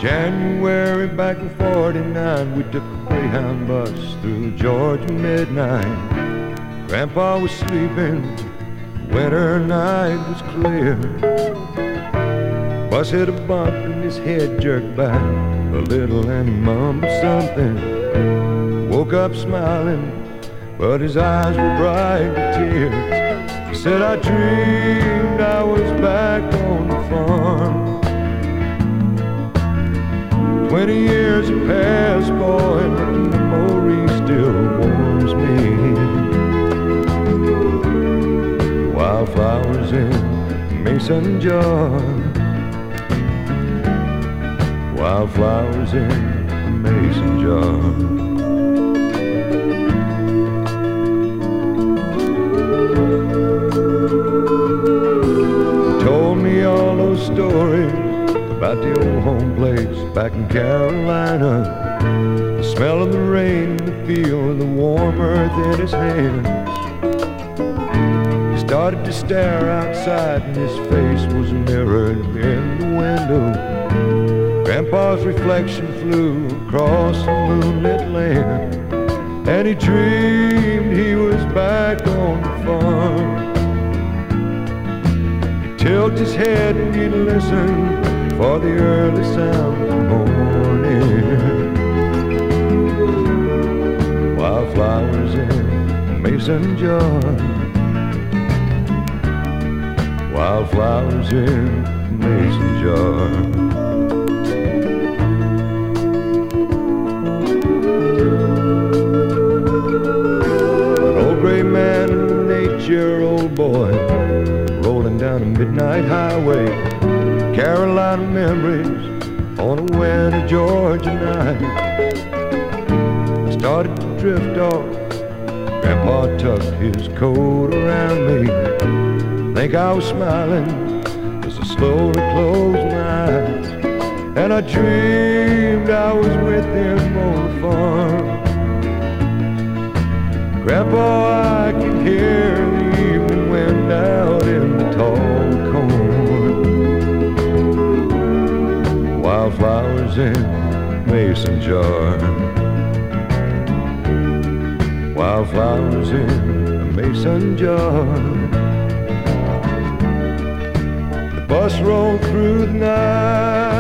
January back in '49, we took a Greyhound bus through Georgia midnight. Grandpa was sleeping, winter night was clear. Bus hit a bump and his head jerked back a little and he mumbled something. Woke up smiling, but his eyes were bright with tears. He said, I dreamed I was back on the farm. 20 years have passed, boy, but the memory still warms me. Wildflowers in mason jar. Wildflowers in a mason jar. Told me all those stories about the old home place back in Carolina. The smell of the rain, the feel of the warm earth in his hands. He started to stare outside and his face was mirrored in the window. Grandpa's reflection flew across the moonlit land, and he dreamed he was back on the farm. He'd tilt his head and he'd listen for the early sound of the morning. Wildflowers in a mason jar. Wildflowers in a mason jar. Man and an 8-year-old boy rolling down a midnight highway. Carolina memories on a winter Georgia night. I started to drift off. Grandpa tucked his coat around me. Think I was smiling as I slowly closed my eyes, and I dreamed I was with him on the farm. Grandpa, I can hear the evening wind out in the tall corn. Wildflowers in a mason jar. Wildflowers in a mason jar. The bus rolled through the night.